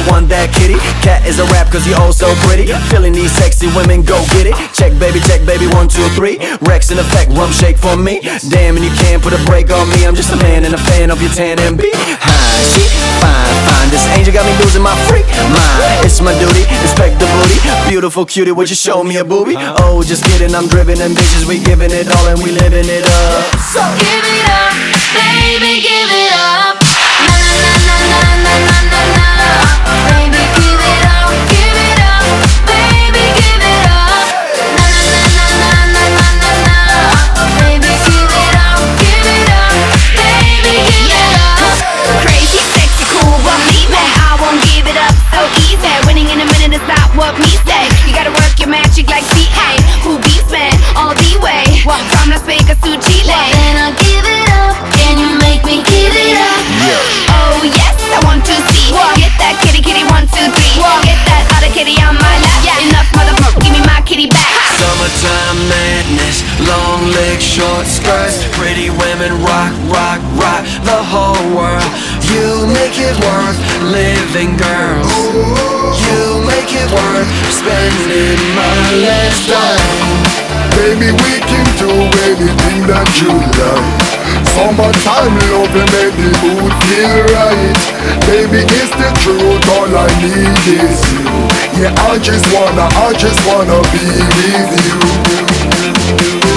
want that kitty. Cat is a rap cause you all so pretty. Feeling these sexy women, go get it. Check baby, 1, 2, 3. Rex in effect, rum shake for me. Damn, and you can't put a break on me. I'm just a man and a fan of your tan and B. Hi, she fine, fine. This angel got me losing my freak mind. It's my duty, inspect the booty. Beautiful cutie, would you show me a boobie? Oh, just kidding, I'm driven ambitious. We giving it all and we living it up. So give it up, baby, give it up. Na na na na na na na na na. Baby, give it up, give it up. Baby, give it up. Na na na na na na na na. Baby, give it up, give it up. Baby, give it up. Crazy, sexy, cool, but me, man, I won't give it up so easy. Winning in a minute is not what me say. You gotta work your magic like CA. Who beats man all the way? From Las Vegas to Chile. Then I'll give it up. Can you make me give it up? Yeah. Oh yes, I want to see. Get that kitty, kitty, 1, 2, 3. Get that other kitty on my lap. Yeah. Enough, motherfucker, give me my kitty back. summertime madness, long legs, short skirts, pretty women rock, rock, rock the whole world. You make it worth living, girls. You make it worth spending my last dime. Baby, we can do anything that you like. Summertime love and make the mood feel right. Baby, it's the truth, all I need is you. Yeah, I just wanna be with you.